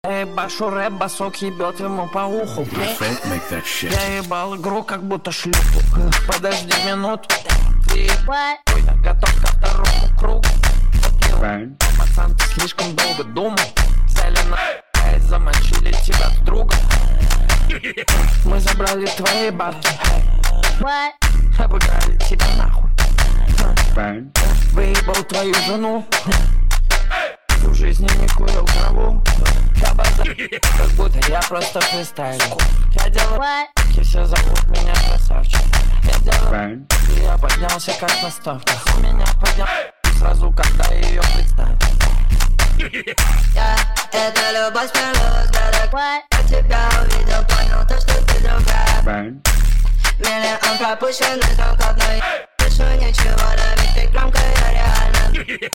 Ебашу рэп, басок ебет ему по уху. Я ебал игру, как будто шлюху. Подожди минуту. Я готов ко второму кругу. Пацан, ты слишком долго думал. Взяли на замочили тебя с другом. Мы забрали твои бабки. Обыграли тебя нахуй. Выебал твою жену. В жизни не курил траву. Как будто я просто фристайлер. Я делаю и все зовут меня красавчик. Я делаю и я поднялся как на ставках. У меня поднял сразу, когда ее представил. Это любовь с первого взгляда. Я тебя увидел, понял то, что ты другая. Миллион пропущенных звонков, но я пишу ничего, да ведь ты громко, я реально.